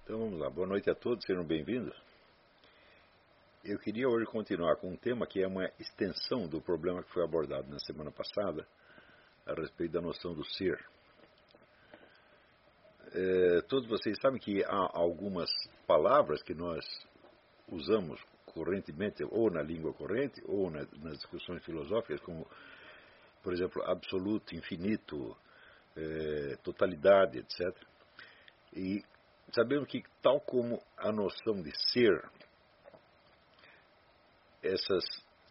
Então vamos lá, boa noite a todos, sejam bem-vindos. Eu queria hoje continuar com um tema que é uma extensão do problema que foi abordado na semana passada a respeito da noção do ser. Todos vocês sabem que há algumas palavras que nós usamos correntemente, ou na língua corrente, ou nas discussões filosóficas, como, por exemplo, absoluto, infinito, totalidade, etc. E sabemos que, tal como a noção de ser, essas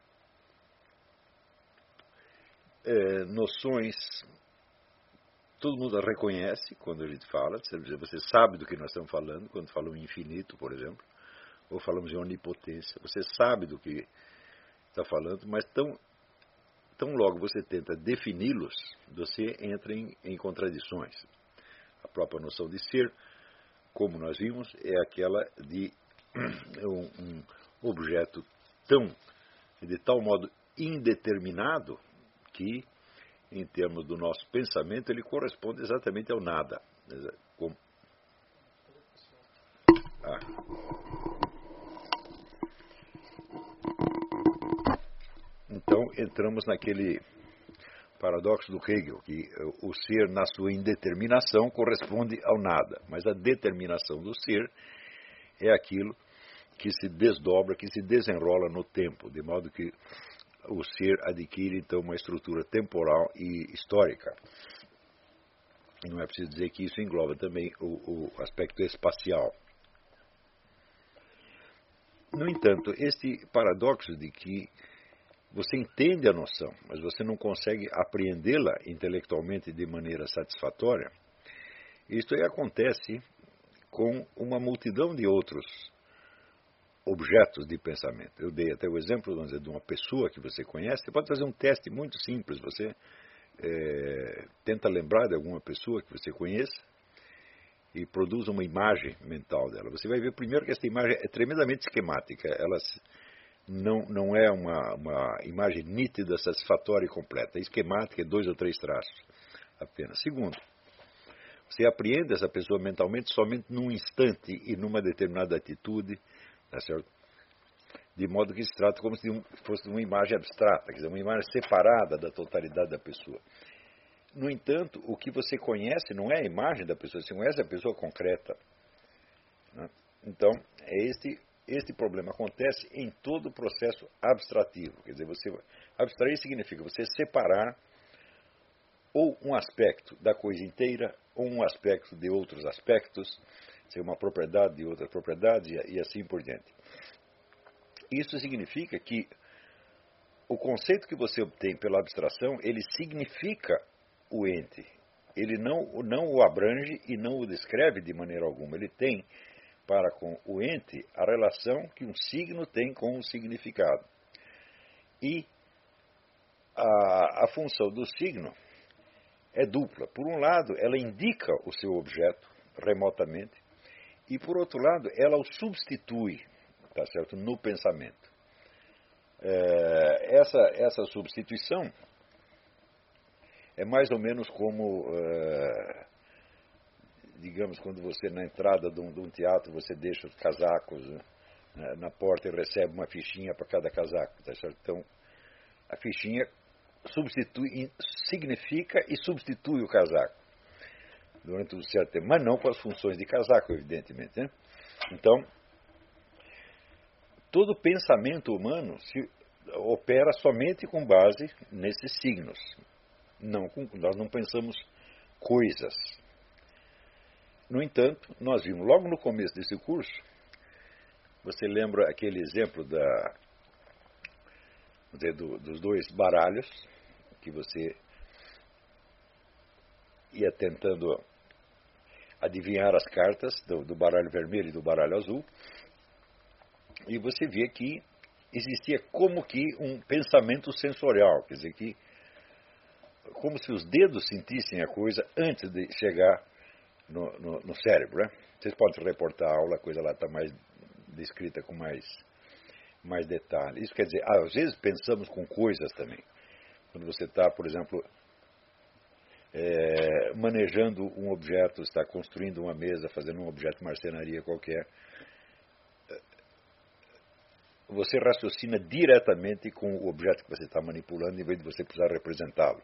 noções, todo mundo a reconhece quando a gente fala, você sabe do que nós estamos falando, quando falamos em infinito, por exemplo, ou falamos em onipotência, você sabe do que está falando, mas tão logo você tenta defini-los, você entra em contradições. A própria noção de ser, como nós vimos, é aquela de um objeto de tal modo indeterminado que, em termos do nosso pensamento, ele corresponde exatamente ao nada. Então, entramos naquele paradoxo do Hegel, que o ser, na sua indeterminação, corresponde ao nada, mas a determinação do ser é aquilo que se desdobra, que se desenrola no tempo, de modo que o ser adquire, então, uma estrutura temporal e histórica. E não é preciso dizer que isso engloba também o aspecto espacial. No entanto, este paradoxo de que você entende a noção, mas você não consegue apreendê-la intelectualmente de maneira satisfatória, isto aí acontece com uma multidão de outros objetos de pensamento. Eu dei até o exemplo, vamos dizer, de uma pessoa que você conhece. Você pode fazer um teste muito simples. Você tenta lembrar de alguma pessoa que você conheça e produz uma imagem mental dela. Você vai ver primeiro que essa imagem é tremendamente esquemática. Ela não é uma imagem nítida, satisfatória e completa. É esquemática, é 2 ou 3 traços apenas. Segundo, você apreende essa pessoa mentalmente somente num instante e numa determinada atitude, tá certo? De modo que se trata como se fosse uma imagem abstrata, quer dizer, uma imagem separada da totalidade da pessoa. No entanto, o que você conhece não é a imagem da pessoa, você conhece a pessoa concreta, né? Então, este problema acontece em todo o processo abstrativo. Quer dizer, abstrair significa você separar ou um aspecto da coisa inteira, ou um aspecto de outros aspectos, ser uma propriedade de outra propriedade e assim por diante. Isso significa que o conceito que você obtém pela abstração, ele significa o ente. Ele não o abrange e não o descreve de maneira alguma. Ele tem para com o ente a relação que um signo tem com o significado. E a função do signo é dupla. Por um lado, ela indica o seu objeto remotamente, e por outro lado, ela o substitui, tá certo, no pensamento. Essa substituição é mais ou menos como, digamos, quando você na entrada de um teatro, você deixa os casacos, né, na porta e recebe uma fichinha para cada casaco, tá certo? Então, a fichinha significa e substitui o casaco durante um certo tempo, mas não com as funções de casaco, evidentemente, né? Então, todo pensamento humano se opera somente com base nesses signos. Nós não pensamos coisas. No entanto, nós vimos logo no começo desse curso, você lembra aquele exemplo dos 2 baralhos, que você ia tentando adivinhar as cartas do baralho vermelho e do baralho azul, e você via que existia como que um pensamento sensorial, quer dizer, que como se os dedos sentissem a coisa antes de chegar no cérebro, né? Vocês podem reportar a aula, a coisa lá está mais descrita com mais detalhe. Isso quer dizer, às vezes pensamos com coisas também. Quando você está, por exemplo, manejando um objeto, está construindo uma mesa, fazendo um objeto de marcenaria qualquer, você raciocina diretamente com o objeto que você está manipulando, em vez de você precisar representá-lo.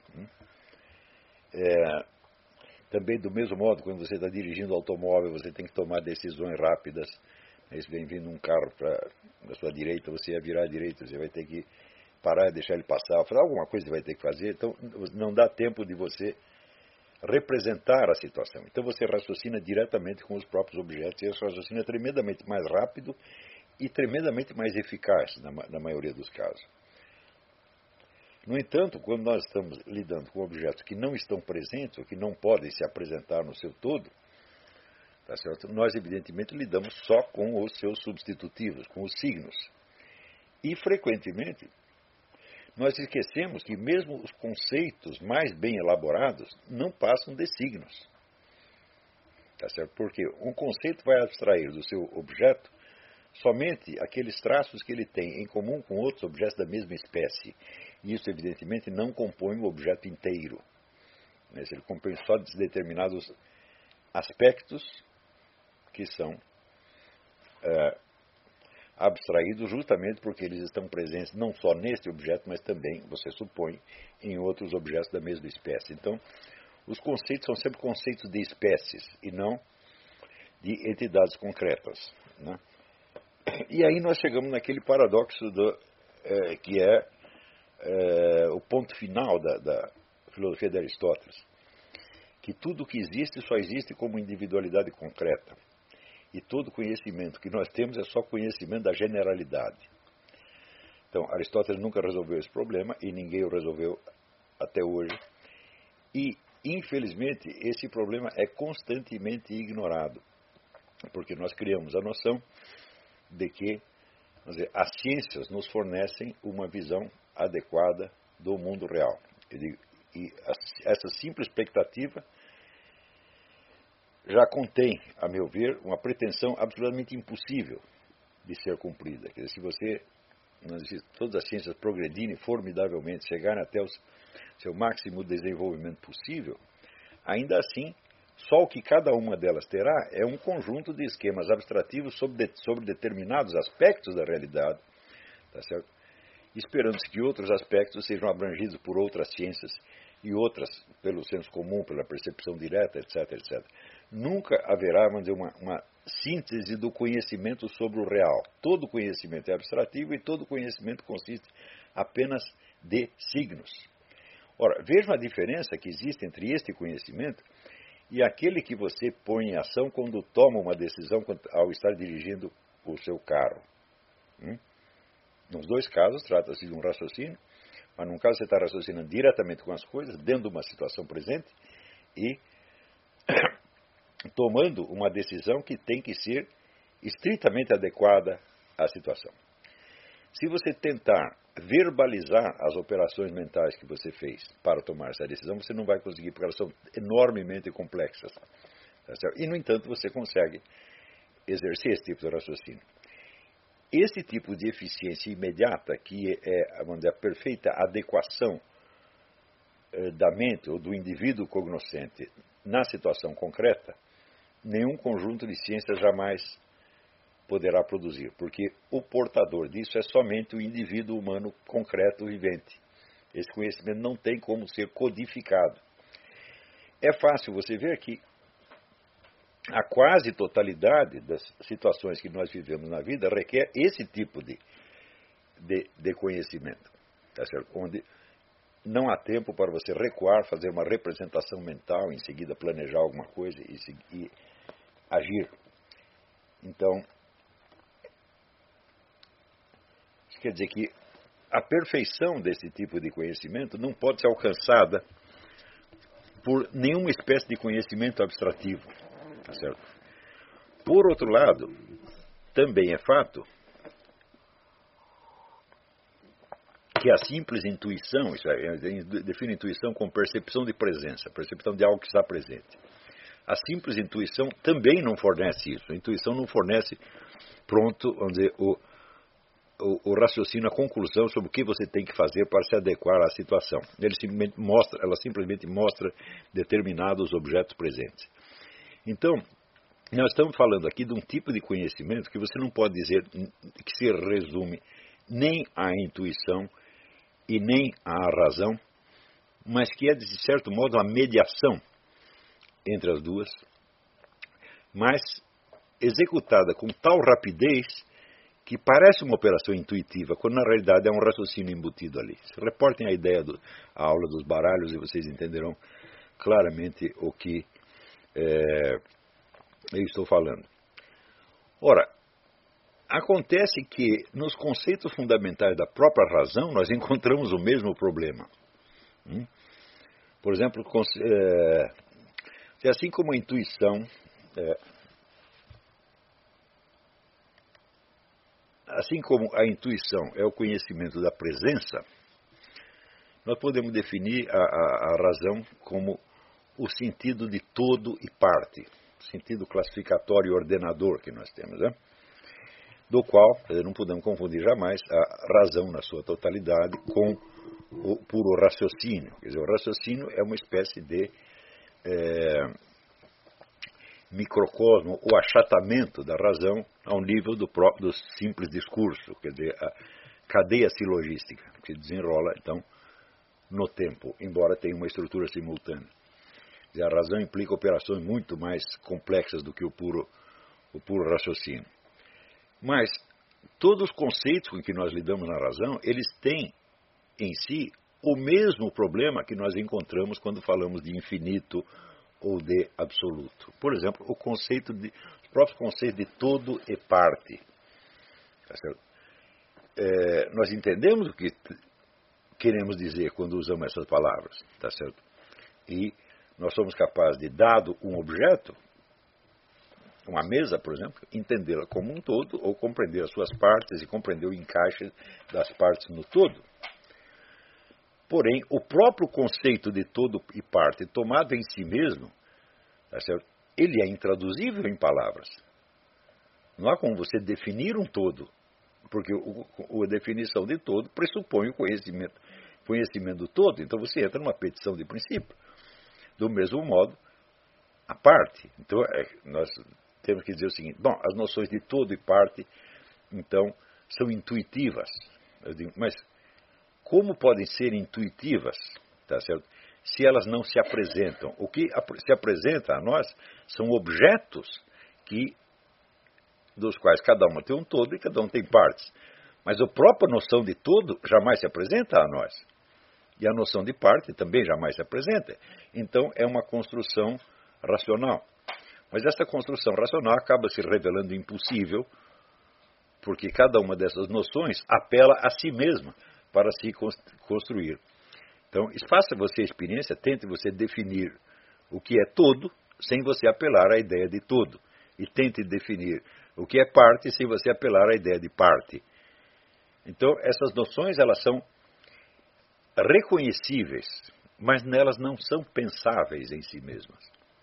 Também, do mesmo modo, quando você está dirigindo o automóvel, você tem que tomar decisões rápidas. Se vem vindo um carro na sua direita, você ia virar à direita, você vai ter que parar e deixar ele passar, fazer alguma coisa que vai ter que fazer. Então, não dá tempo de você representar a situação. Então, você raciocina diretamente com os próprios objetos, e esse raciocínio é tremendamente mais rápido e tremendamente mais eficaz, na maioria dos casos. No entanto, quando nós estamos lidando com objetos que não estão presentes, ou que não podem se apresentar no seu todo, tá certo? Nós, evidentemente, lidamos só com os seus substitutivos, com os signos. E, frequentemente, nós esquecemos que mesmo os conceitos mais bem elaborados não passam de signos. Tá certo? Porque um conceito vai abstrair do seu objeto somente aqueles traços que ele tem em comum com outros objetos da mesma espécie. E isso, evidentemente, não compõe o objeto inteiro. Ele compõe só determinados aspectos que são abstraídos justamente porque eles estão presentes não só neste objeto, mas também, você supõe, em outros objetos da mesma espécie. Então, os conceitos são sempre conceitos de espécies e não de entidades concretas, né? E aí nós chegamos naquele paradoxo que é o ponto final da filosofia de Aristóteles, que tudo que existe só existe como individualidade concreta. E todo conhecimento que nós temos é só conhecimento da generalidade. Então, Aristóteles nunca resolveu esse problema e ninguém o resolveu até hoje. E, infelizmente, esse problema é constantemente ignorado, porque nós criamos a noção de que, vamos dizer, as ciências nos fornecem uma visão adequada do mundo real. E essa simples expectativa já contém, a meu ver, uma pretensão absolutamente impossível de ser cumprida. Quer dizer, se você, todas as ciências progredirem formidavelmente, chegarem até o seu máximo desenvolvimento possível, ainda assim, só o que cada uma delas terá é um conjunto de esquemas abstrativos sobre determinados aspectos da realidade, tá certo? Esperando-se que outros aspectos sejam abrangidos por outras ciências e outras pelo senso comum, pela percepção direta, etc, etc. Nunca haverá, vamos dizer, uma síntese do conhecimento sobre o real. Todo conhecimento é abstrativo e todo conhecimento consiste apenas de signos. Ora, vejam a diferença que existe entre este conhecimento e aquele que você põe em ação quando toma uma decisão ao estar dirigindo o seu carro. Nos dois casos, trata-se de um raciocínio, mas num caso você está raciocinando diretamente com as coisas, dentro de uma situação presente, e tomando uma decisão que tem que ser estritamente adequada à situação. Se você tentar verbalizar as operações mentais que você fez para tomar essa decisão, você não vai conseguir, porque elas são enormemente complexas. Tá certo? E, no entanto, você consegue exercer esse tipo de raciocínio. Esse tipo de eficiência imediata, que é, vamos dizer, a perfeita adequação da mente ou do indivíduo cognoscente na situação concreta, nenhum conjunto de ciências jamais poderá produzir, porque o portador disso é somente o indivíduo humano concreto vivente. Esse conhecimento não tem como ser codificado. É fácil você ver que a quase totalidade das situações que nós vivemos na vida requer esse tipo de conhecimento, tá certo? Onde não há tempo para você recuar, fazer uma representação mental, em seguida planejar alguma coisa e agir. Então, isso quer dizer que a perfeição desse tipo de conhecimento não pode ser alcançada por nenhuma espécie de conhecimento abstrativo. Tá certo? Por outro lado, também é fato que a simples intuição, define intuição como percepção de presença, percepção de algo que está presente. A simples intuição também não fornece isso. A intuição não fornece, pronto, vamos dizer, o raciocínio, a conclusão sobre o que você tem que fazer para se adequar à situação. Ela simplesmente mostra determinados objetos presentes. Então, nós estamos falando aqui de um tipo de conhecimento que você não pode dizer que se resume nem à intuição e nem à razão, mas que é, de certo modo, a mediação entre as duas, mas executada com tal rapidez que parece uma operação intuitiva, quando na realidade é um raciocínio embutido ali. Se reportem a ideia da aula dos baralhos e vocês entenderão claramente o que eu estou falando. Ora, acontece que nos conceitos fundamentais da própria razão nós encontramos o mesmo problema. Por exemplo, assim como a intuição, assim como a intuição é o conhecimento da presença, nós podemos definir a razão como o sentido de todo e parte, sentido classificatório e ordenador que nós temos, né? Do qual não podemos confundir jamais a razão na sua totalidade com o puro raciocínio. Quer dizer, o raciocínio é uma espécie de microcosmo ou achatamento da razão ao nível do simples discurso, quer dizer, a cadeia silogística, que desenrola, então, no tempo, embora tenha uma estrutura simultânea. Quer dizer, a razão implica operações muito mais complexas do que o puro raciocínio. Mas todos os conceitos com que nós lidamos na razão, eles têm em si o mesmo problema que nós encontramos quando falamos de infinito ou de absoluto. Por exemplo, os próprios conceitos de todo e parte. Tá certo? Nós entendemos o que queremos dizer quando usamos essas palavras, tá certo? E nós somos capazes de, dado um objeto, uma mesa, por exemplo, entendê-la como um todo, ou compreender as suas partes e compreender o encaixe das partes no todo. Porém, o próprio conceito de todo e parte, tomado em si mesmo, tá certo? Ele é intraduzível em palavras. Não há como você definir um todo, porque a definição de todo pressupõe o conhecimento do todo. Então você entra numa petição de princípio. Do mesmo modo, a parte. Então, nós temos que dizer o seguinte: bom, as noções de todo e parte, então, são intuitivas. Eu digo, mas como podem ser intuitivas, tá certo? Se elas não se apresentam? O que se apresenta a nós são objetos dos quais cada um tem um todo e cada um tem partes. Mas a própria noção de todo jamais se apresenta a nós. E a noção de parte também jamais se apresenta. Então é uma construção racional. Mas essa construção racional acaba se revelando impossível, porque cada uma dessas noções apela a si mesma para se construir. Então, faça você a experiência, tente você definir o que é todo, sem você apelar à ideia de todo. E tente definir o que é parte, sem você apelar à ideia de parte. Então, essas noções, elas são reconhecíveis, mas nelas não são pensáveis em si mesmas.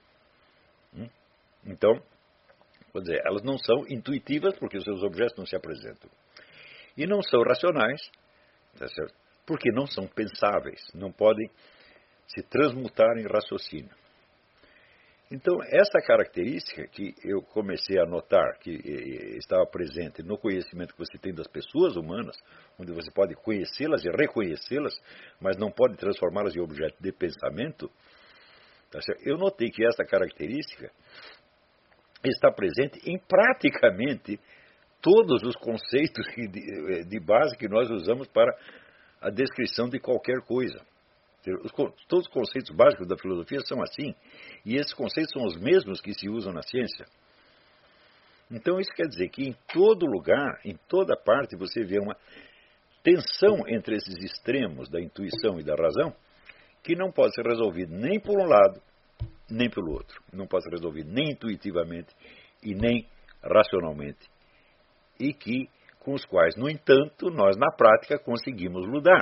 Então, vou dizer, elas não são intuitivas, porque os seus objetos não se apresentam. E não são racionais, tá certo? Porque não são pensáveis, não podem se transmutar em raciocínio. Então, essa característica que eu comecei a notar, que estava presente no conhecimento que você tem das pessoas humanas, onde você pode conhecê-las e reconhecê-las, mas não pode transformá-las em objeto de pensamento, tá certo? Eu notei que essa característica está presente em praticamente todos os conceitos de base que nós usamos para a descrição de qualquer coisa. Todos os conceitos básicos da filosofia são assim, e esses conceitos são os mesmos que se usam na ciência. Então isso quer dizer que em todo lugar, em toda parte, você vê uma tensão entre esses extremos da intuição e da razão, que não pode ser resolvida nem por um lado, nem pelo outro. Não pode ser resolvido nem intuitivamente e nem racionalmente. E com os quais, no entanto, nós na prática conseguimos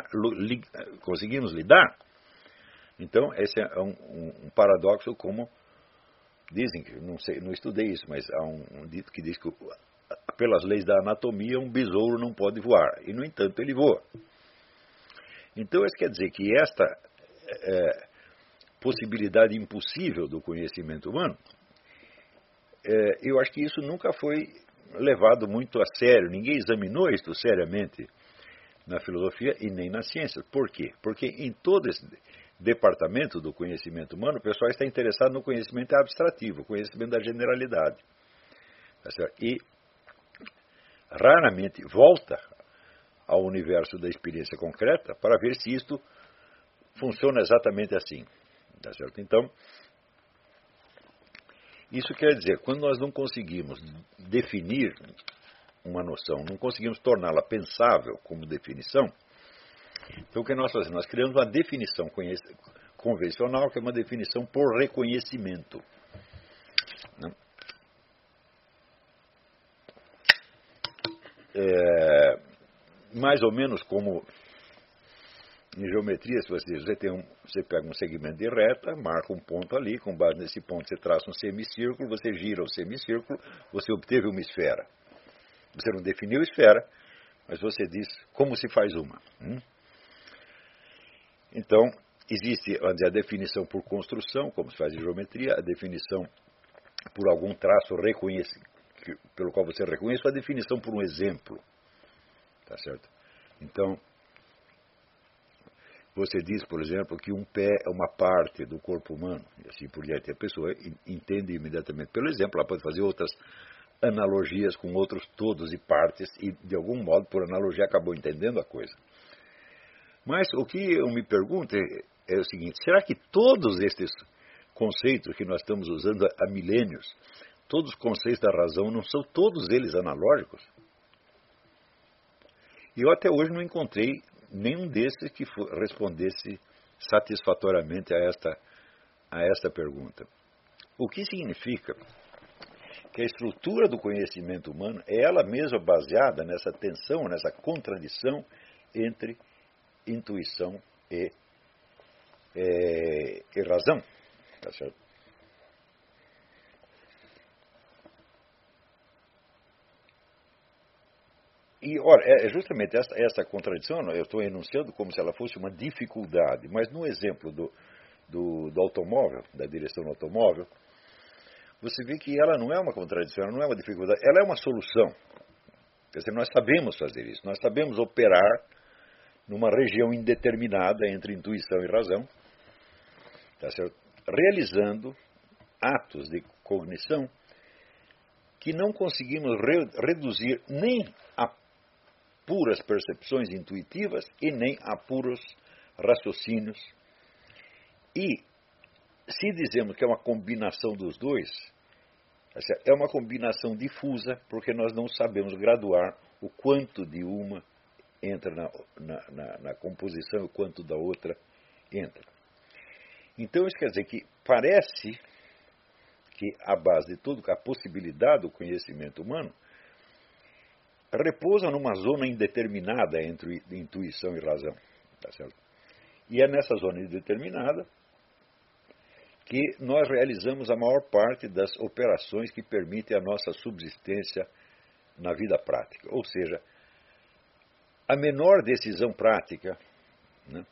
lidar. Então, esse é um paradoxo, como dizem, que não estudei isso, mas há um dito que diz que pelas leis da anatomia, um besouro não pode voar. E, no entanto, ele voa. Então, isso quer dizer que esta possibilidade impossível do conhecimento humano, eu acho que isso nunca foi levado muito a sério. Ninguém examinou isto seriamente na filosofia e nem na ciência. Por quê? Porque em todo esse departamento do conhecimento humano, o pessoal está interessado no conhecimento abstrativo, o conhecimento da generalidade. Tá certo? E raramente volta ao universo da experiência concreta para ver se isto funciona exatamente assim. Tá certo? Então, isso quer dizer, quando nós não conseguimos definir uma noção, não conseguimos torná-la pensável como definição, então o que nós fazemos? Nós criamos uma definição convencional, que é uma definição por reconhecimento. Né? Mais ou menos como em geometria, se você pega um segmento de reta, marca um ponto ali, com base nesse ponto você traça um semicírculo, você gira o semicírculo, você obteve uma esfera. Você não definiu esfera, mas você diz como se faz uma. Então, existe a definição por construção, como se faz em geometria, a definição por algum traço pelo qual você reconhece, a definição por um exemplo. Tá certo? Então, você diz, por exemplo, que um pé é uma parte do corpo humano, e assim por diante. A pessoa entende imediatamente pelo exemplo, ela pode fazer outras analogias com outros todos e partes, e de algum modo, por analogia, acabou entendendo a coisa. Mas o que eu me pergunto é o seguinte: será que todos estes conceitos que nós estamos usando há milênios, todos os conceitos da razão, não são todos eles analógicos? E eu até hoje não encontrei nenhum desses que respondesse satisfatoriamente a esta pergunta. O que significa que a estrutura do conhecimento humano é ela mesma baseada nessa tensão, nessa contradição entre intuição e razão. Tá certo? E, ora, é justamente essa contradição, eu estou enunciando como se ela fosse uma dificuldade, mas no exemplo do automóvel, da direção do automóvel, você vê que ela não é uma contradição, ela não é uma dificuldade, ela é uma solução. Quer dizer, nós sabemos fazer isso, nós sabemos operar numa região indeterminada entre intuição e razão, tá certo? Realizando atos de cognição que não conseguimos reduzir nem a puras percepções intuitivas e nem a puros raciocínios. E se dizemos que é uma combinação dos dois, é uma combinação difusa, porque nós não sabemos graduar o quanto de uma entra na composição e o quanto da outra entra. Então isso quer dizer que parece que a base de tudo, a possibilidade do conhecimento humano, repousa numa zona indeterminada entre intuição e razão. Tá certo? E é nessa zona indeterminada que nós realizamos a maior parte das operações que permitem a nossa subsistência na vida prática. Ou seja, a menor decisão prática, né,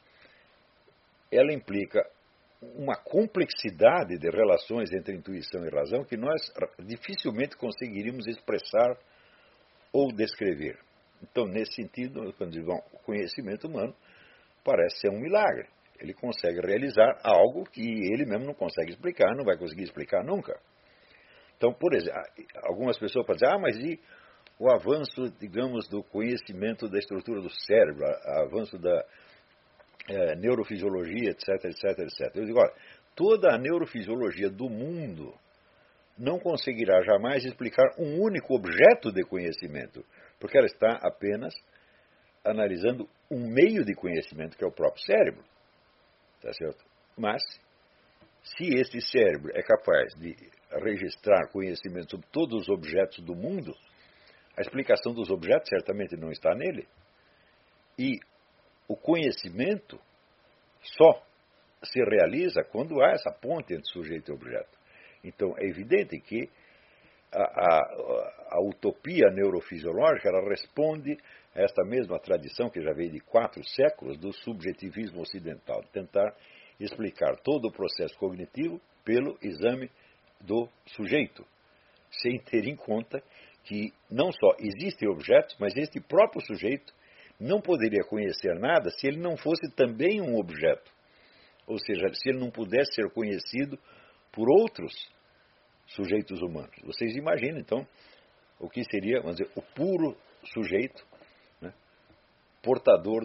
ela implica uma complexidade de relações entre intuição e razão que nós dificilmente conseguiríamos expressar ou descrever. Então, nesse sentido, quando dizemos, o conhecimento humano parece ser um milagre. Ele consegue realizar algo que ele mesmo não consegue explicar, não vai conseguir explicar nunca. Então, por exemplo, algumas pessoas podem dizer, mas e o avanço, digamos, do conhecimento da estrutura do cérebro, o avanço da neurofisiologia, etc, etc, etc. Eu digo, olha, toda a neurofisiologia do mundo não conseguirá jamais explicar um único objeto de conhecimento, porque ela está apenas analisando um meio de conhecimento, que é o próprio cérebro. Tá certo? Mas, se esse cérebro é capaz de registrar conhecimento sobre todos os objetos do mundo, a explicação dos objetos certamente não está nele. E o conhecimento só se realiza quando há essa ponte entre sujeito e objeto. Então, é evidente que a utopia neurofisiológica, ela responde a esta mesma tradição que já veio de 4 séculos do subjetivismo ocidental, de tentar explicar todo o processo cognitivo pelo exame do sujeito, sem ter em conta que não só existem objetos, mas este próprio sujeito não poderia conhecer nada se ele não fosse também um objeto. Ou seja, se ele não pudesse ser conhecido por outros sujeitos humanos. Vocês imaginam, então, o que seria, vamos dizer, o puro sujeito, né, portador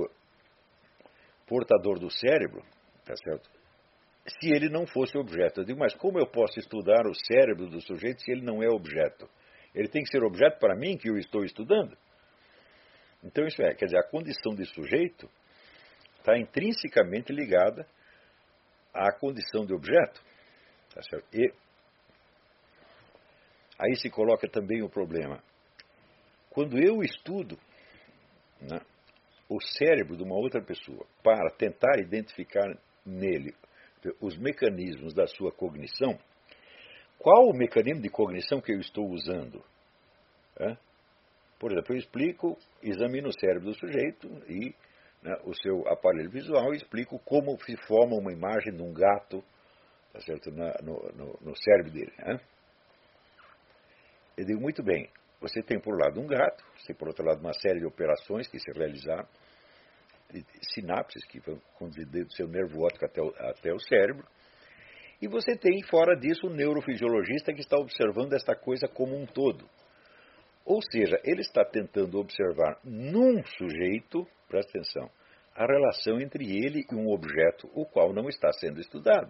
do cérebro, tá certo? Se ele não fosse objeto. Eu digo, mas como eu posso estudar o cérebro do sujeito se ele não é objeto? Ele tem que ser objeto para mim, que eu estou estudando? Então, isso quer dizer, a condição de sujeito está intrinsecamente ligada à condição de objeto. Tá certo? E aí se coloca também o problema. Quando eu estudo, né, o cérebro de uma outra pessoa para tentar identificar nele os mecanismos da sua cognição, qual o mecanismo de cognição que eu estou usando? Por exemplo, eu examino o cérebro do sujeito e, né, o seu aparelho visual e explico como se forma uma imagem de um gato, tá certo, no cérebro dele. Eu digo, muito bem, você tem por um lado um gato, você tem por outro lado uma série de operações que se realizaram, sinapses que vão conduzir do seu nervo óptico até o cérebro, e você tem fora disso um neurofisiologista que está observando esta coisa como um todo. Ou seja, ele está tentando observar num sujeito, presta atenção, a relação entre ele e um objeto, o qual não está sendo estudado.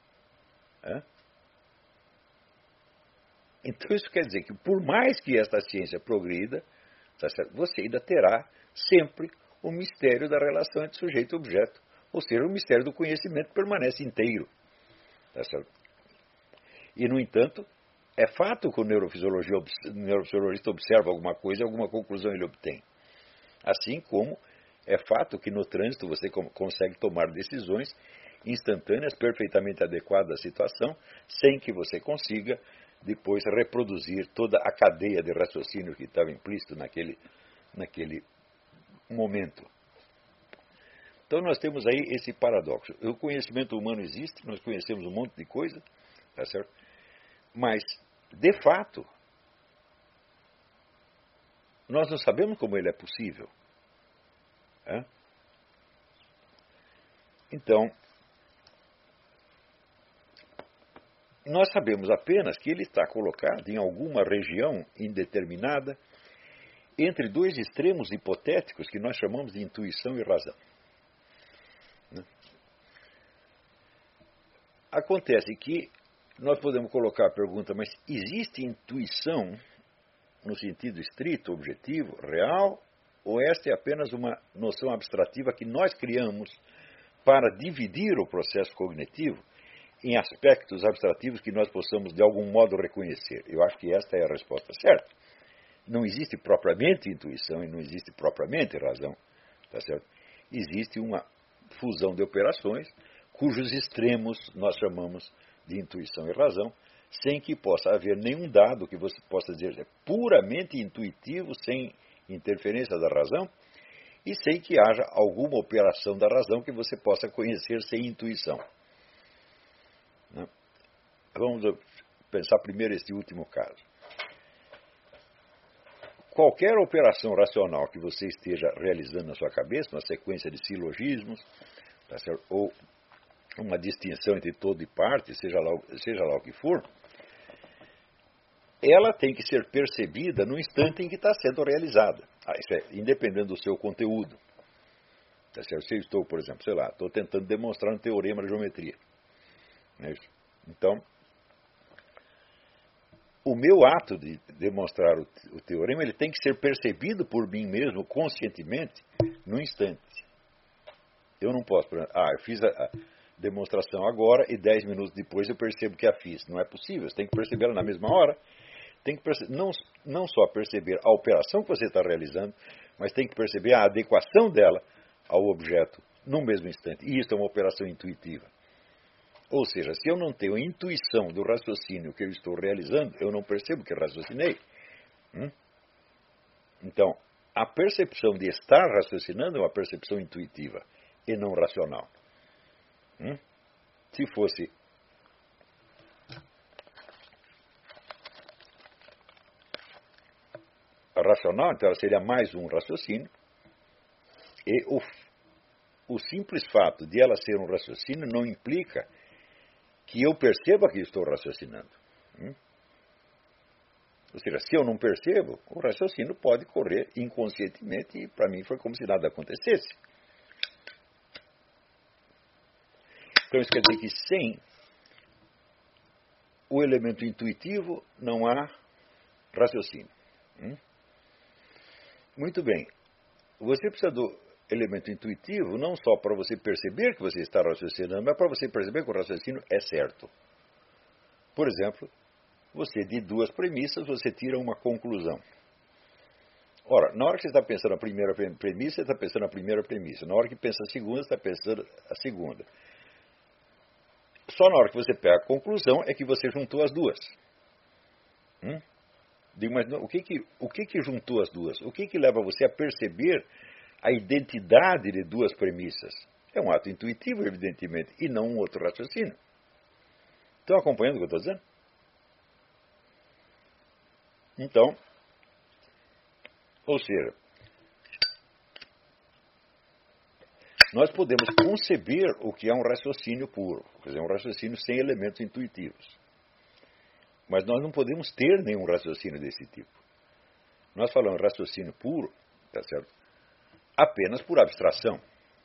Então isso quer dizer que por mais que esta ciência progrida, tá certo, você ainda terá sempre o mistério da relação entre sujeito e objeto. Ou seja, o mistério do conhecimento permanece inteiro. Tá certo? E, no entanto, é fato que o neurofisiologista observa alguma coisa e alguma conclusão ele obtém. Assim como é fato que no trânsito você consegue tomar decisões instantâneas, perfeitamente adequadas à situação, sem que você consiga depois reproduzir toda a cadeia de raciocínio que estava implícito naquele momento. Então nós temos aí esse paradoxo. O conhecimento humano existe, nós conhecemos um monte de coisa, tá certo? Mas, de fato, nós não sabemos como ele é possível. Então, nós sabemos apenas que ele está colocado em alguma região indeterminada entre 2 extremos hipotéticos que nós chamamos de intuição e razão. Acontece que nós podemos colocar a pergunta, mas existe intuição no sentido estrito, objetivo, real, ou esta é apenas uma noção abstrativa que nós criamos para dividir o processo cognitivo em aspectos abstrativos que nós possamos de algum modo reconhecer? Eu acho que esta é a resposta certa. Não existe propriamente intuição e não existe propriamente razão, tá certo? Existe uma fusão de operações cujos extremos nós chamamos de intuição e razão, sem que possa haver nenhum dado que você possa dizer é puramente intuitivo, sem interferência da razão, e sem que haja alguma operação da razão que você possa conhecer sem intuição. Vamos pensar primeiro este último caso. Qualquer operação racional que você esteja realizando na sua cabeça, uma sequência de silogismos, tá certo? Ou uma distinção entre todo e parte, seja lá o que for, ela tem que ser percebida no instante em que está sendo realizada. Isso é, independente do seu conteúdo. Tá certo? Se eu estou, por exemplo, estou tentando demonstrar um teorema de geometria. Não é isso? Então, o meu ato de demonstrar o teorema, ele tem que ser percebido por mim mesmo, conscientemente, no instante. Eu não posso, por exemplo, eu fiz a demonstração agora e 10 minutos depois eu percebo que a fiz. Não é possível, você tem que perceber ela na mesma hora. Tem que não só perceber a operação que você está realizando, mas tem que perceber a adequação dela ao objeto no mesmo instante. E isso é uma operação intuitiva. Ou seja, se eu não tenho intuição do raciocínio que eu estou realizando, eu não percebo que raciocinei. Então, a percepção de estar raciocinando é uma percepção intuitiva e não racional. Se fosse racional, então ela seria mais um raciocínio, e o simples fato de ela ser um raciocínio não implica que eu perceba que estou raciocinando. Ou seja, se eu não percebo, o raciocínio pode correr inconscientemente e para mim foi como se nada acontecesse. Então isso quer dizer que sem o elemento intuitivo não há raciocínio. Muito bem. Você precisa do elemento intuitivo não só para você perceber que você está raciocinando, mas para você perceber que o raciocínio é certo. Por exemplo, você de duas premissas, você tira uma conclusão. Ora, na hora que você está pensando a primeira premissa, você está pensando a primeira premissa. Na hora que pensa a segunda, você está pensando a segunda. Só na hora que você pega a conclusão é que você juntou as duas. Digo, mas não, o que juntou as duas? O que leva você a perceber a identidade de duas premissas? É um ato intuitivo, evidentemente, e não um outro raciocínio. Estão acompanhando o que eu estou dizendo? Então, ou seja, nós podemos conceber o que é um raciocínio puro, quer dizer, um raciocínio sem elementos intuitivos. Mas nós não podemos ter nenhum raciocínio desse tipo. Nós falamos raciocínio puro, tá certo? Apenas por abstração.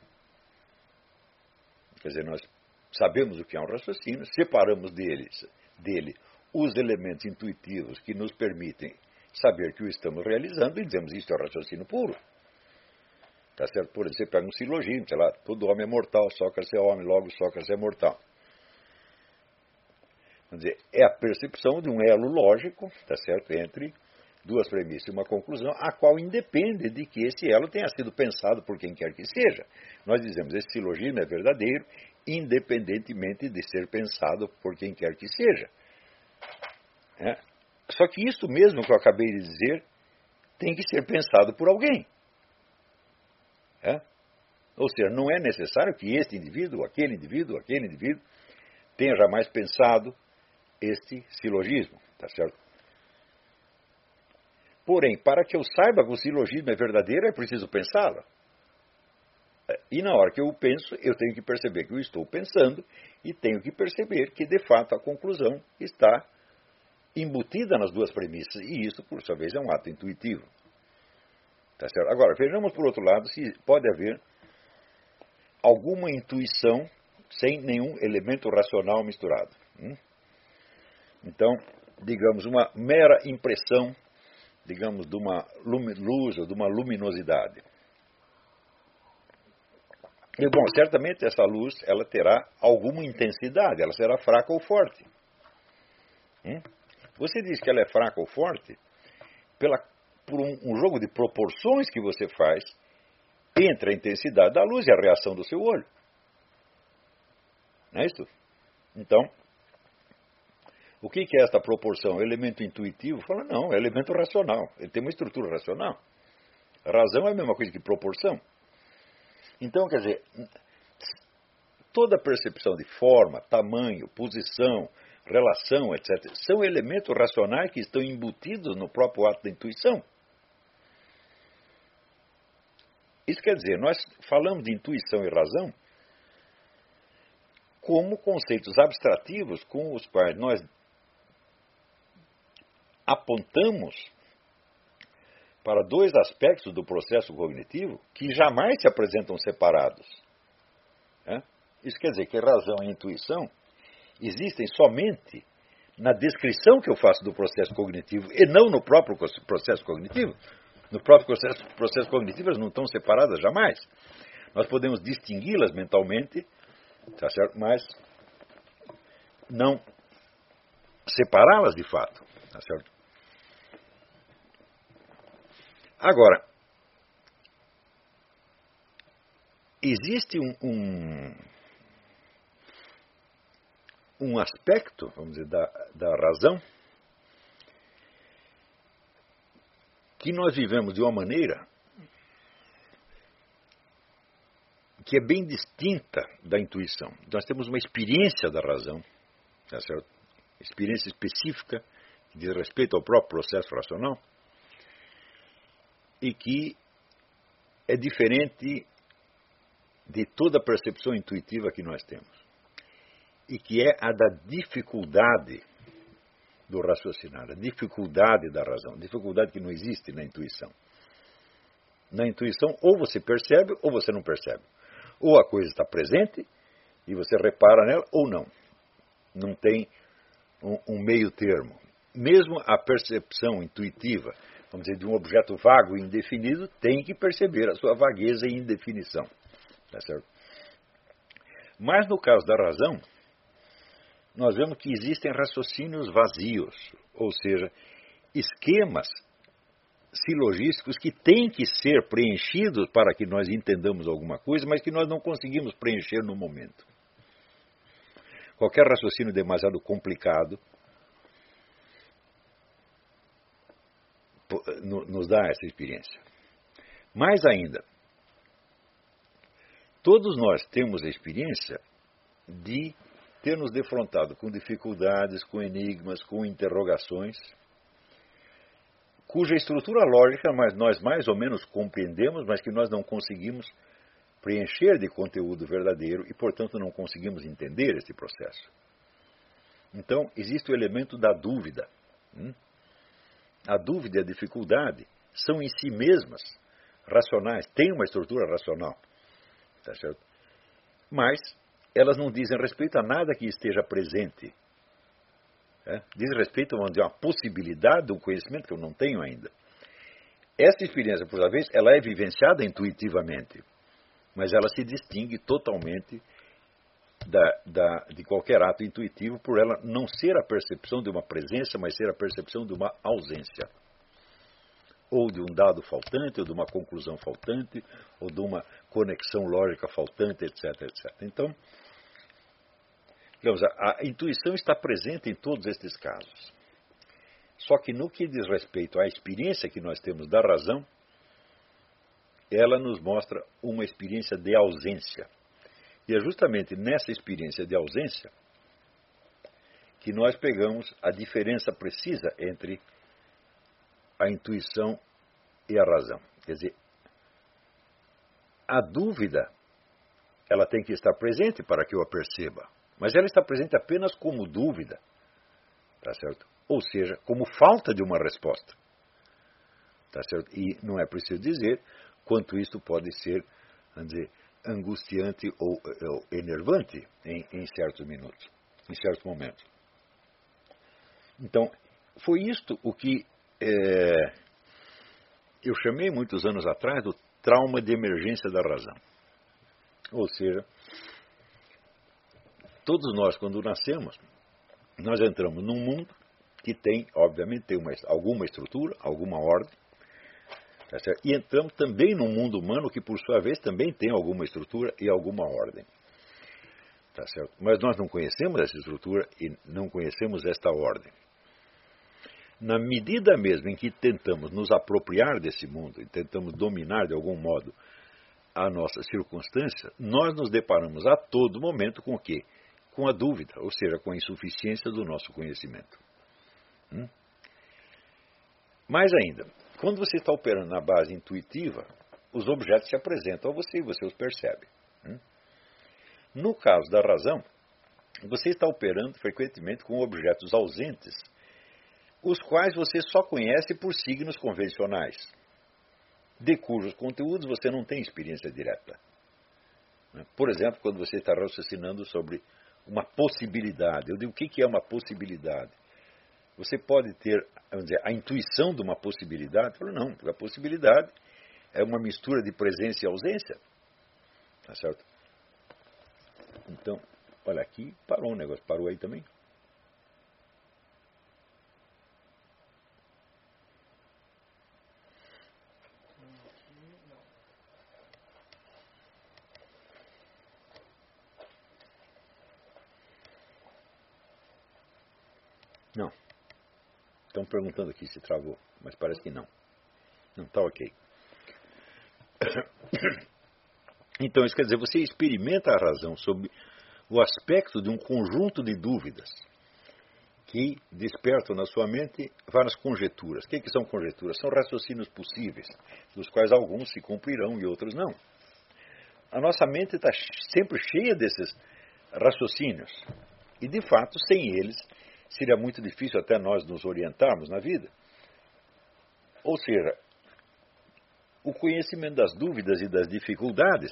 Quer dizer, nós sabemos o que é um raciocínio, separamos dele os elementos intuitivos que nos permitem saber que o estamos realizando e dizemos isso é um raciocínio puro. Tá certo? Por exemplo, você pega um silogismo, sei lá, todo homem é mortal, Sócrates é homem, logo Sócrates é mortal. Quer dizer, é a percepção de um elo lógico, tá certo, entre duas premissas e uma conclusão, a qual independe de que esse elo tenha sido pensado por quem quer que seja. Nós dizemos, esse silogismo é verdadeiro, independentemente de ser pensado por quem quer que seja. Só que isso mesmo que eu acabei de dizer tem que ser pensado por alguém. Ou seja, não é necessário que este indivíduo, aquele indivíduo tenha jamais pensado este silogismo, tá certo? Porém, para que eu saiba que o silogismo é verdadeiro, é preciso pensá-lo. E na hora que eu penso, eu tenho que perceber que eu estou pensando e tenho que perceber que, de fato, a conclusão está embutida nas duas premissas. E isso, por sua vez, é um ato intuitivo. Tá certo? Agora, vejamos por outro lado se pode haver alguma intuição sem nenhum elemento racional misturado. Então, digamos, uma mera impressão, digamos, de uma luz ou de uma luminosidade. E, bom, certamente essa luz, ela terá alguma intensidade, ela será fraca ou forte. Você diz que ela é fraca ou forte por um jogo de proporções que você faz entre a intensidade da luz e a reação do seu olho. Não é isso? Então, o que é esta proporção? Elemento intuitivo? Fala, não, é elemento racional. Ele tem uma estrutura racional. A razão é a mesma coisa que proporção. Então, quer dizer, toda percepção de forma, tamanho, posição, relação, etc., são elementos racionais que estão embutidos no próprio ato da intuição. Isso quer dizer, nós falamos de intuição e razão como conceitos abstrativos com os quais nós apontamos para dois aspectos do processo cognitivo que jamais se apresentam separados. Isso quer dizer que razão e intuição existem somente na descrição que eu faço do processo cognitivo e não no próprio processo cognitivo. No próprio processo cognitivo elas não estão separadas jamais. Nós podemos distingui-las mentalmente, tá certo? Mas não separá-las de fato. Tá certo? Agora, existe um aspecto, vamos dizer, da razão que nós vivemos de uma maneira que é bem distinta da intuição. Nós temos uma experiência da razão, tá certo? Experiência específica que diz respeito ao próprio processo racional e que é diferente de toda a percepção intuitiva que nós temos e que é a da dificuldade do raciocinar, a dificuldade da razão, dificuldade que não existe na intuição. Na intuição, ou você percebe ou você não percebe. Ou a coisa está presente e você repara nela, ou não. Não tem um meio termo. Mesmo a percepção intuitiva, vamos dizer, de um objeto vago e indefinido, tem que perceber a sua vagueza e indefinição. Tá certo? Mas no caso da razão, nós vemos que existem raciocínios vazios, ou seja, esquemas silogísticos que têm que ser preenchidos para que nós entendamos alguma coisa, mas que nós não conseguimos preencher no momento. Qualquer raciocínio demasiado complicado nos dá essa experiência. Mais ainda, todos nós temos a experiência de ter nos defrontado com dificuldades, com enigmas, com interrogações, cuja estrutura lógica nós mais ou menos compreendemos, mas que nós não conseguimos preencher de conteúdo verdadeiro e, portanto, não conseguimos entender esse processo. Então, existe o elemento da dúvida. A dúvida e a dificuldade são em si mesmas racionais, têm uma estrutura racional, tá certo? Mas elas não dizem respeito a nada que esteja presente. Diz respeito a uma possibilidade de um conhecimento que eu não tenho ainda. Essa experiência, por sua vez, ela é vivenciada intuitivamente, mas ela se distingue totalmente de qualquer ato intuitivo por ela não ser a percepção de uma presença, mas ser a percepção de uma ausência. Ou de um dado faltante, ou de uma conclusão faltante, ou de uma conexão lógica faltante, etc, etc. Então, digamos, a intuição está presente em todos estes casos. Só que no que diz respeito à experiência que nós temos da razão, ela nos mostra uma experiência de ausência. E é justamente nessa experiência de ausência que nós pegamos a diferença precisa entre a intuição e a razão. Quer dizer, a dúvida, ela tem que estar presente para que eu a perceba. Mas ela está presente apenas como dúvida, tá certo? Ou seja, como falta de uma resposta, tá certo? E não é preciso dizer quanto isto pode ser, vamos dizer, angustiante ou enervante em certos minutos, em certos momentos. Então, foi isto o que eu chamei muitos anos atrás do trauma de emergência da razão. Ou seja, todos nós, quando nascemos, nós entramos num mundo que tem, obviamente, alguma estrutura, alguma ordem, tá certo? E entramos também num mundo humano que, por sua vez, também tem alguma estrutura e alguma ordem. Tá certo? Mas nós não conhecemos essa estrutura e não conhecemos esta ordem. Na medida mesmo em que tentamos nos apropriar desse mundo e tentamos dominar de algum modo a nossa circunstância, nós nos deparamos a todo momento com o quê? Com a dúvida, ou seja, com a insuficiência do nosso conhecimento. Mais ainda, quando você está operando na base intuitiva, os objetos se apresentam a você e você os percebe. No caso da razão, você está operando frequentemente com objetos ausentes, os quais você só conhece por signos convencionais, de cujos conteúdos você não tem experiência direta. Por exemplo, quando você está raciocinando sobre uma possibilidade, eu digo, o que é uma possibilidade? Você pode ter, vamos dizer, a intuição de uma possibilidade? Eu falo, não, a possibilidade é uma mistura de presença e ausência. Tá certo? Então, olha, aqui parou o negócio. Parou aí também? Não. Estão perguntando aqui se travou, mas parece que não. Não está ok. Então, isso quer dizer, você experimenta a razão sob o aspecto de um conjunto de dúvidas que despertam na sua mente várias conjecturas. O que são conjecturas? São raciocínios possíveis, dos quais alguns se cumprirão e outros não. A nossa mente está sempre cheia desses raciocínios. E, de fato, sem eles, seria muito difícil até nós nos orientarmos na vida. Ou seja, o conhecimento das dúvidas e das dificuldades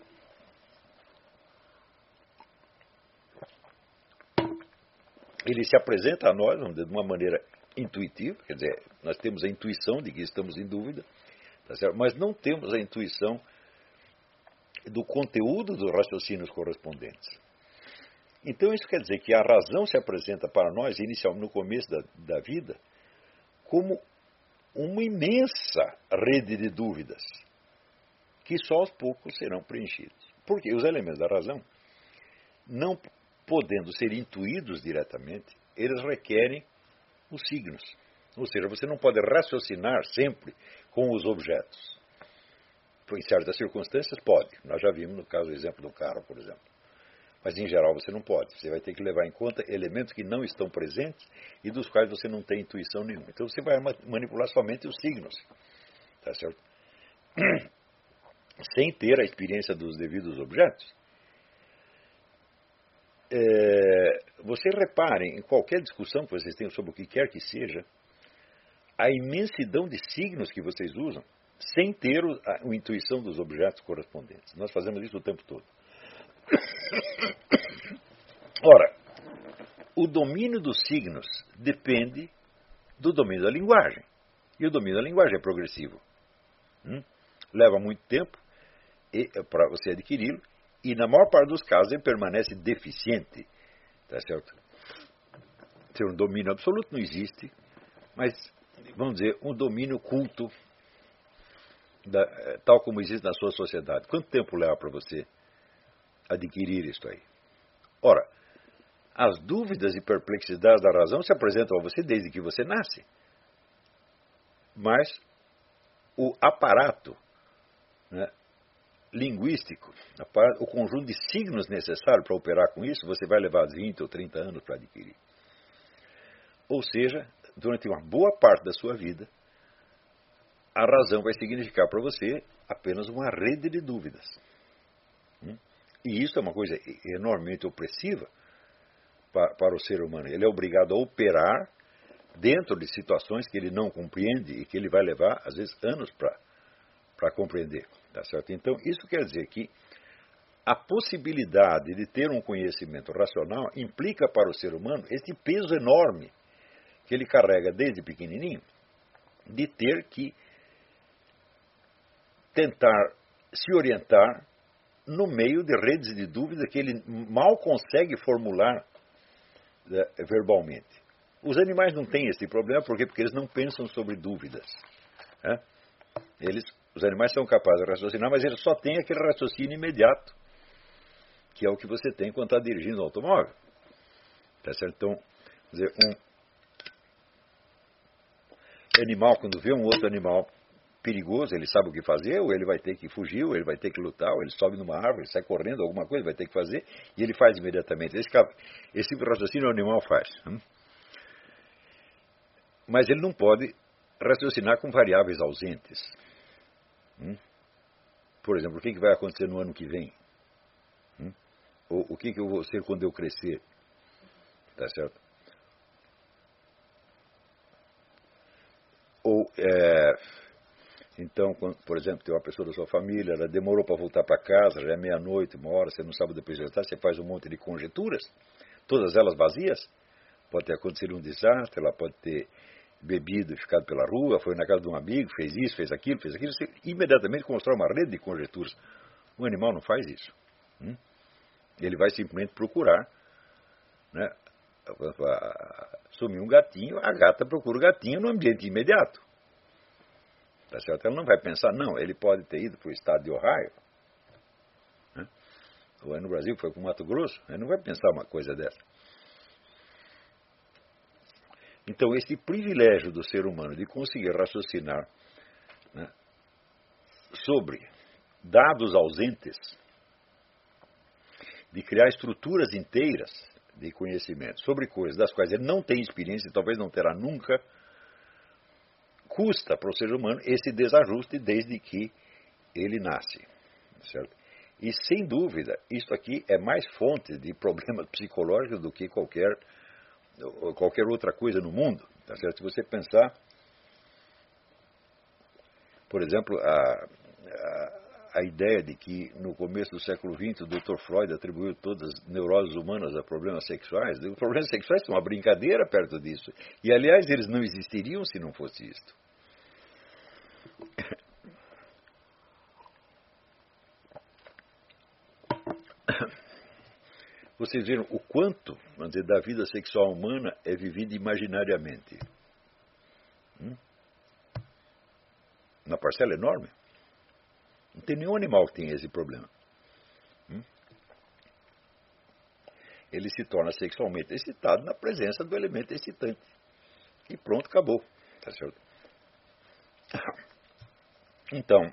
ele se apresenta a nós, vamos dizer, de uma maneira intuitiva, quer dizer, nós temos a intuição de que estamos em dúvida, tá certo? Mas não temos a intuição do conteúdo dos raciocínios correspondentes. Então isso quer dizer que a razão se apresenta para nós, inicialmente no começo da vida, como uma imensa rede de dúvidas, que só aos poucos serão preenchidos. Porque os elementos da razão, não podendo ser intuídos diretamente, eles requerem os signos. Ou seja, você não pode raciocinar sempre com os objetos. Em certas circunstâncias pode. Nós já vimos no caso, o exemplo do carro, por exemplo. Mas em geral você não pode. Você vai ter que levar em conta elementos que não estão presentes e dos quais você não tem intuição nenhuma. Então você vai manipular somente os signos. Tá certo? Sem ter a experiência dos devidos objetos. Você repare em qualquer discussão que vocês tenham sobre o que quer que seja, a imensidão de signos que vocês usam, sem ter a intuição dos objetos correspondentes. Nós fazemos isso o tempo todo. Ora, o domínio dos signos depende do domínio da linguagem. E o domínio da linguagem é progressivo. Leva muito tempo para você adquiri-lo, e na maior parte dos casos ele permanece deficiente. Tá certo? Ter um domínio absoluto não existe, mas, vamos dizer, um domínio culto, tal como existe na sua sociedade. Quanto tempo leva para você adquirir isso aí? Ora, as dúvidas e perplexidades da razão se apresentam a você desde que você nasce. Mas o aparato, né, linguístico, o conjunto de signos necessário para operar com isso, você vai levar 20 ou 30 anos para adquirir. Ou seja, durante uma boa parte da sua vida, a razão vai significar para você apenas uma rede de dúvidas. E isso é uma coisa enormemente opressiva para o ser humano. Ele é obrigado a operar dentro de situações que ele não compreende e que ele vai levar, às vezes, anos para compreender. Tá certo? Então, isso quer dizer que a possibilidade de ter um conhecimento racional implica para o ser humano esse peso enorme que ele carrega desde pequenininho, de ter que tentar se orientar no meio de redes de dúvida que ele mal consegue formular verbalmente. Os animais não têm esse problema, por quê? Porque eles não pensam sobre dúvidas. Né? Os animais são capazes de raciocinar, mas eles só têm aquele raciocínio imediato, que é o que você tem quando está dirigindo o automóvel. Tá certo? Então, quer dizer, um animal, quando vê um outro animal perigoso, ele sabe o que fazer, ou ele vai ter que fugir, ou ele vai ter que lutar, ou ele sobe numa árvore, sai correndo, alguma coisa vai ter que fazer, e ele faz imediatamente. Esse tipo de raciocínio o animal faz. Mas ele não pode raciocinar com variáveis ausentes. Por exemplo, o que vai acontecer no ano que vem? Ou o que eu vou ser quando eu crescer? Tá certo? Ou, então, por exemplo, tem uma pessoa da sua família, ela demorou para voltar para casa, já é meia-noite, uma hora, você não sabe depois de jantar, você faz um monte de conjecturas, todas elas vazias. Pode ter acontecido um desastre, ela pode ter bebido e ficado pela rua, foi na casa de um amigo, fez isso, fez aquilo, você imediatamente constrói uma rede de conjecturas. O animal não faz isso. Ele vai simplesmente procurar, né, sumir um gatinho, a gata procura o gatinho no ambiente imediato. Tá certo? Ela não vai pensar, não, ele pode ter ido para o estado de Ohio, né? Ou é no Brasil, foi para o Mato Grosso, ele não vai pensar uma coisa dessa. Então, esse privilégio do ser humano de conseguir raciocinar, né, sobre dados ausentes, de criar estruturas inteiras de conhecimento sobre coisas das quais ele não tem experiência e talvez não terá nunca, custa para o ser humano esse desajuste desde que ele nasce. Certo? E, sem dúvida, isso aqui é mais fonte de problemas psicológicos do que qualquer outra coisa no mundo. Tá certo? Se você pensar, por exemplo, a ideia de que no começo do século XX o Dr. Freud atribuiu todas as neuroses humanas a problemas sexuais. Os problemas sexuais são uma brincadeira perto disso. E, aliás, eles não existiriam se não fosse isto. Vocês viram o quanto, vamos dizer, da vida sexual humana é vivida imaginariamente. Uma parcela enorme. Não tem nenhum animal que tenha esse problema. Ele se torna sexualmente excitado na presença do elemento excitante. E pronto, acabou. Tá certo? Então,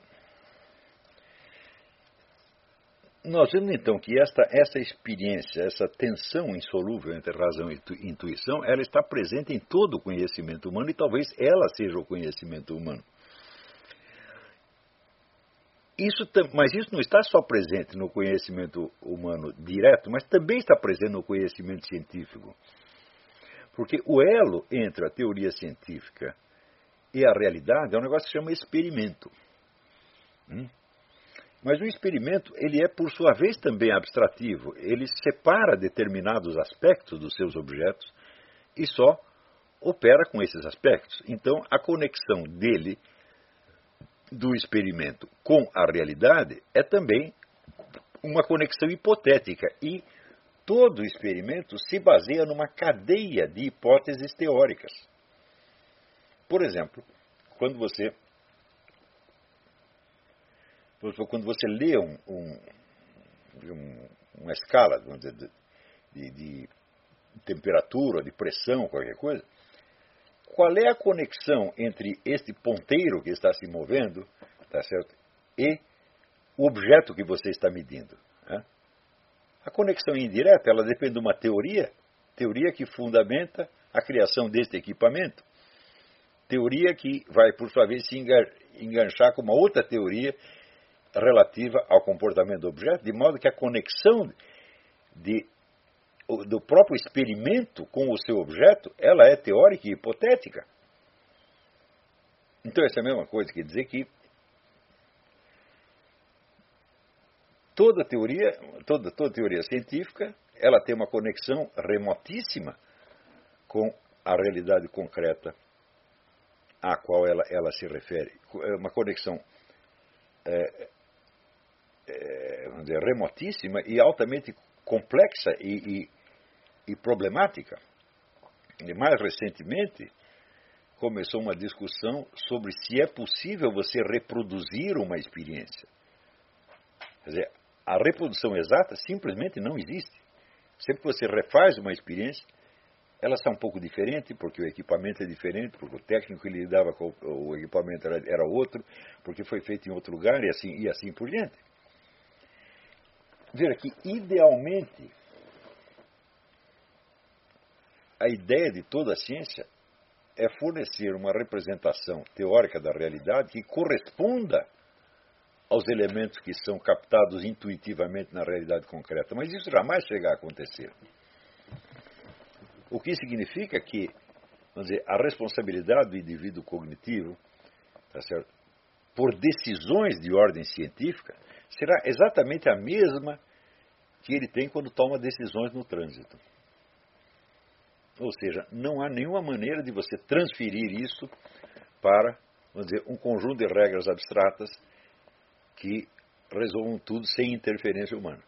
nós vemos então que essa experiência, essa tensão insolúvel entre razão e intuição, ela está presente em todo o conhecimento humano e talvez ela seja o conhecimento humano. Mas isso não está só presente no conhecimento humano direto, mas também está presente no conhecimento científico. Porque o elo entre a teoria científica e a realidade é um negócio que se chama experimento. Mas o experimento, ele é, por sua vez, também abstrativo. Ele separa determinados aspectos dos seus objetos e só opera com esses aspectos. Então, a conexão dele, do experimento com a realidade, é também uma conexão hipotética. E todo experimento se baseia numa cadeia de hipóteses teóricas. Por exemplo, quando você lê uma escala, vamos dizer, de temperatura, de pressão, qualquer coisa, qual é a conexão entre este ponteiro que está se movendo, tá certo, e o objeto que você está medindo? Né? A conexão indireta, ela depende de uma teoria que fundamenta a criação deste equipamento, teoria que vai, por sua vez, se enganchar com uma outra teoria relativa ao comportamento do objeto, de modo que a conexão do próprio experimento com o seu objeto, ela é teórica e hipotética. Então, essa é a mesma coisa, quer dizer que toda teoria científica, ela tem uma conexão remotíssima com a realidade concreta à qual ela se refere. Uma conexão vamos dizer, remotíssima e altamente complexa e problemática. E mais recentemente, começou uma discussão sobre se é possível você reproduzir uma experiência. Quer dizer, a reprodução exata simplesmente não existe. Sempre que você refaz uma experiência, ela está um pouco diferente, porque o equipamento é diferente, porque o técnico que lidava com o equipamento era outro, porque foi feito em outro lugar e assim por diante. Veja que, idealmente, a ideia de toda a ciência é fornecer uma representação teórica da realidade que corresponda aos elementos que são captados intuitivamente na realidade concreta. Mas isso jamais chega a acontecer. O que significa que, vamos dizer, a responsabilidade do indivíduo cognitivo, tá certo, por decisões de ordem científica, será exatamente a mesma que ele tem quando toma decisões no trânsito. Ou seja, não há nenhuma maneira de você transferir isso para, vamos dizer, um conjunto de regras abstratas que resolvam tudo sem interferência humana.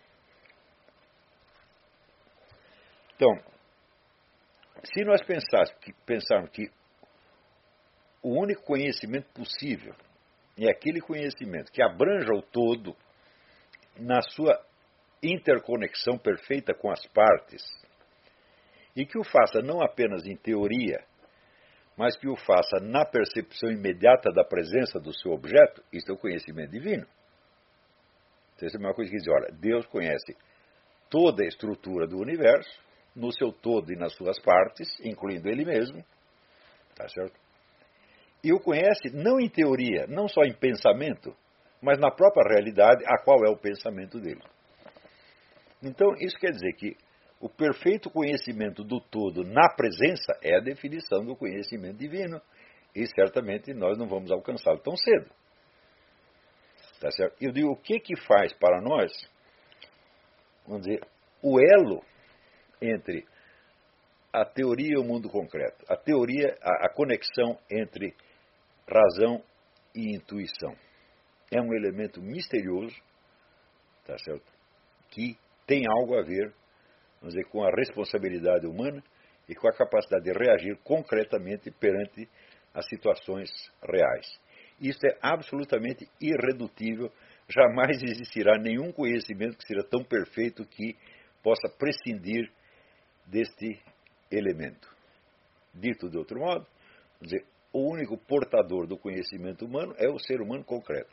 Então, se nós pensarmos que o único conhecimento possível é aquele conhecimento que abranja o todo na sua interconexão perfeita com as partes, e que o faça não apenas em teoria, mas que o faça na percepção imediata da presença do seu objeto, isso é o conhecimento divino. Então, essa é uma coisa que diz, olha, Deus conhece toda a estrutura do universo, no seu todo e nas suas partes, incluindo Ele mesmo, tá certo? E o conhece não em teoria, não só em pensamento, mas na própria realidade, a qual é o pensamento dele. Então, isso quer dizer que o perfeito conhecimento do todo na presença é a definição do conhecimento divino, e certamente nós não vamos alcançá-lo tão cedo. Tá certo? Eu digo, o que faz para nós, vamos dizer, o elo entre a teoria e o mundo concreto, a teoria, a conexão entre razão e intuição. É um elemento misterioso, tá certo? Que tem algo a ver, vamos dizer, com a responsabilidade humana e com a capacidade de reagir concretamente perante as situações reais. Isso é absolutamente irredutível, jamais existirá nenhum conhecimento que seja tão perfeito que possa prescindir deste elemento. Dito de outro modo, vamos dizer, o único portador do conhecimento humano é o ser humano concreto.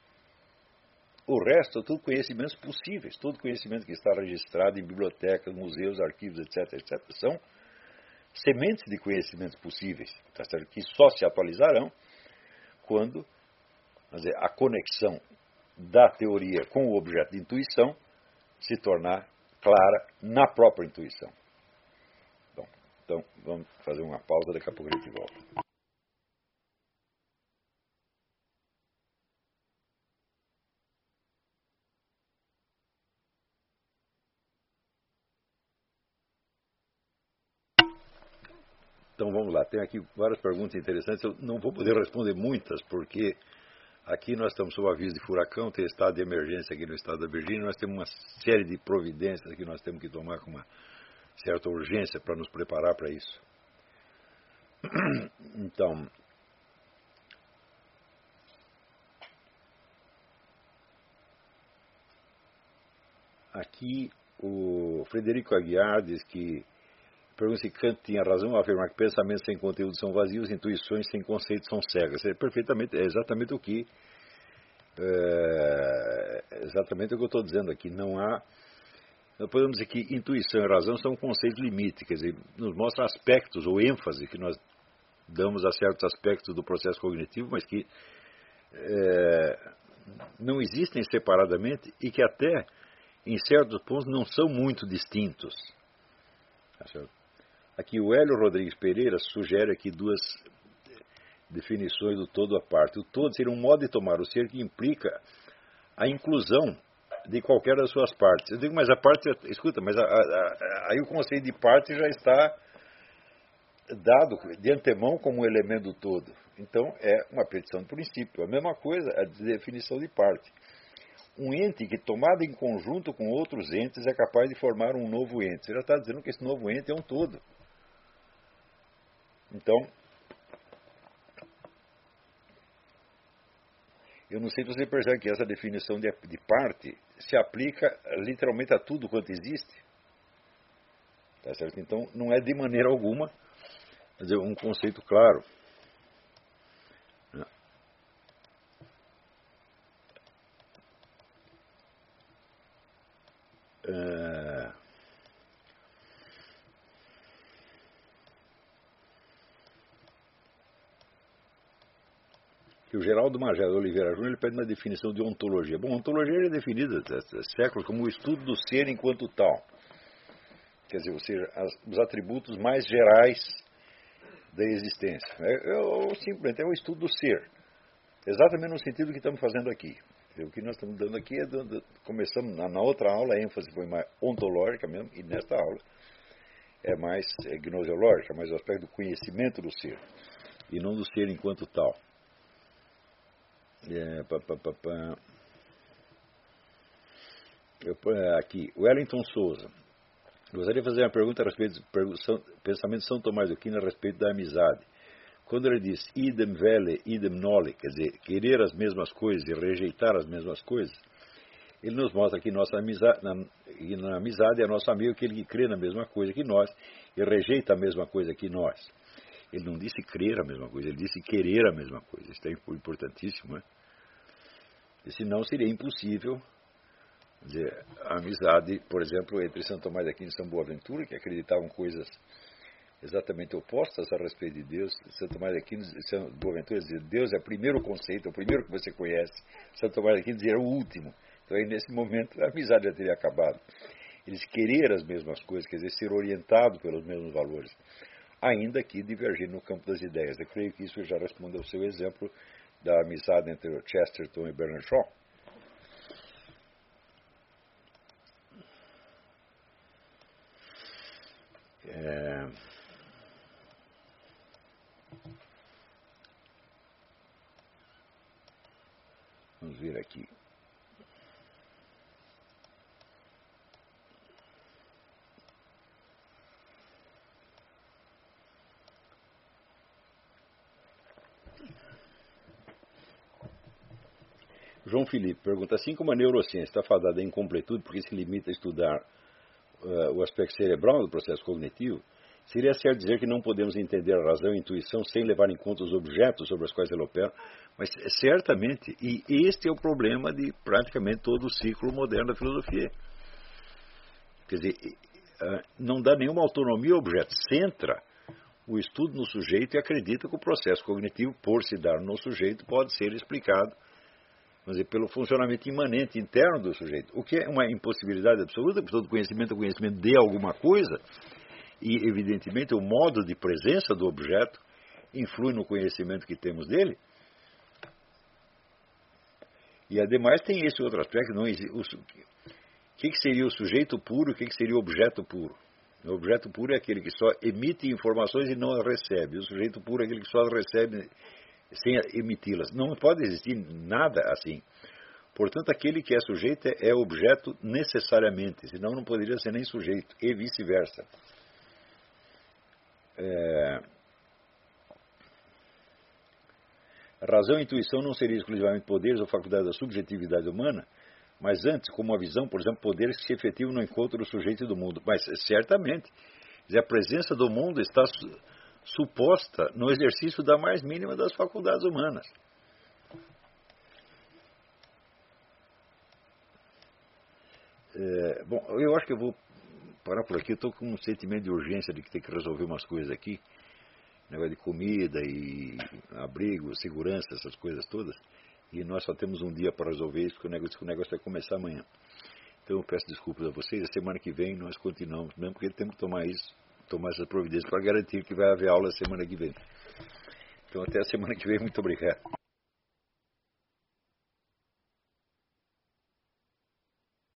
O resto, tudo conhecimentos possíveis, todo conhecimento que está registrado em bibliotecas, museus, arquivos, etc., são sementes de conhecimentos possíveis, tá certo? Que só se atualizarão quando, vamos dizer, a conexão da teoria com o objeto de intuição se tornar clara na própria intuição. Bom, então vamos fazer uma pausa, daqui a pouco a gente volta. Então vamos lá, tem aqui várias perguntas interessantes, eu não vou poder responder muitas, porque aqui nós estamos sob aviso de furacão, tem estado de emergência aqui no estado da Virgínia, nós temos uma série de providências que nós temos que tomar com uma certa urgência para nos preparar para isso. Então, aqui o Frederico Aguiar diz que pergunta se Kant tinha razão ao afirmar que pensamentos sem conteúdo são vazios, intuições sem conceito são cegas. É exatamente o que exatamente o que eu estou dizendo aqui. Nós podemos dizer que intuição e razão são conceitos limites, quer dizer, nos mostram aspectos ou ênfase que nós damos a certos aspectos do processo cognitivo, mas que não existem separadamente e que até em certos pontos não são muito distintos. Tá certo? Aqui o Hélio Rodrigues Pereira sugere aqui duas definições do todo à parte. O todo seria um modo de tomar o ser que implica a inclusão de qualquer das suas partes. Eu digo, mas a parte, escuta, mas aí o conceito de parte já está dado de antemão como um elemento do todo. Então é uma petição de princípio. A mesma coisa a definição de parte. Um ente que, tomado em conjunto com outros entes, é capaz de formar um novo ente. Você já está dizendo que esse novo ente é um todo. Então, eu não sei se você percebe que essa definição de parte se aplica literalmente a tudo quanto existe. Tá certo? Então, não é de maneira alguma, quer dizer, um conceito claro. Que o Geraldo Magela Oliveira Júnior ele pede uma definição de ontologia. Bom, ontologia é definida há séculos como o estudo do ser enquanto tal. Quer dizer, ou seja, os atributos mais gerais da existência. Simplesmente é o estudo do ser. Exatamente no sentido que estamos fazendo aqui. O que nós estamos dando aqui é, começamos na outra aula, a ênfase foi mais ontológica mesmo, e nesta aula é mais gnoseológica, mais o aspecto do conhecimento do ser, e não do ser enquanto tal. Aqui, Wellington Souza. Gostaria de fazer uma pergunta a respeito do pensamento de São Tomás de Aquino a respeito da amizade. Quando ele diz idem vele, idem noli, quer dizer, querer as mesmas coisas e rejeitar as mesmas coisas, ele nos mostra que nossa amizade, na amizade é nosso amigo aquele que crê na mesma coisa que nós e rejeita a mesma coisa que nós. Ele não disse crer a mesma coisa, ele disse querer a mesma coisa. Isso é importantíssimo, né? E senão seria impossível, dizer, a amizade, por exemplo, entre Santo Tomás de Aquino e São Boaventura, que acreditavam coisas exatamente opostas a respeito de Deus. Santo Tomás de Aquino e São Boaventura diziam: Deus é o primeiro conceito, é o primeiro que você conhece. Santo Tomás de Aquino dizia: era o último. Então aí nesse momento a amizade já teria acabado. Eles querer as mesmas coisas, quer dizer, ser orientado pelos mesmos valores, ainda que divergir no campo das ideias. Eu creio que isso já responde ao seu exemplo da amizade entre o Chesterton e Bernard Shaw. Vamos ver aqui. João Felipe pergunta: assim como a neurociência está fadada à incompletude porque se limita a estudar o aspecto cerebral do processo cognitivo, seria certo dizer que não podemos entender a razão e a intuição sem levar em conta os objetos sobre os quais ela opera? Mas certamente, e este é o problema de praticamente todo o ciclo moderno da filosofia. Quer dizer, não dá nenhuma autonomia ao objeto, centra o estudo no sujeito e acredita que o processo cognitivo, por se dar no sujeito, pode ser explicado, vamos dizer, pelo funcionamento imanente interno do sujeito, o que é uma impossibilidade absoluta, porque todo conhecimento é conhecimento de alguma coisa, e evidentemente o modo de presença do objeto influi no conhecimento que temos dele. E ademais tem esse outro aspecto: não existe, o que seria o sujeito puro e o que seria o objeto puro? O objeto puro é aquele que só emite informações e não as recebe. O sujeito puro é aquele que só as recebe sem emiti-las. Não pode existir nada assim. Portanto, aquele que é sujeito é objeto necessariamente, senão não poderia ser nem sujeito, e vice-versa. Razão e intuição não seriam exclusivamente poderes ou faculdades da subjetividade humana, mas antes, como a visão, por exemplo, poderes que se efetivam no encontro do sujeito e do mundo. Mas, certamente, a presença do mundo está suposta no exercício da mais mínima das faculdades humanas. Bom, eu acho que eu vou parar por aqui. Eu estou com um sentimento de urgência de que tem que resolver umas coisas aqui. Negócio de comida e abrigo, segurança, essas coisas todas. E nós só temos um dia para resolver isso, porque o negócio vai começar amanhã. Então eu peço desculpas a vocês. A semana que vem nós continuamos, mesmo porque temos que tomar essas providências para garantir que vai haver aula a semana que vem. Então até a semana que vem. Muito obrigado.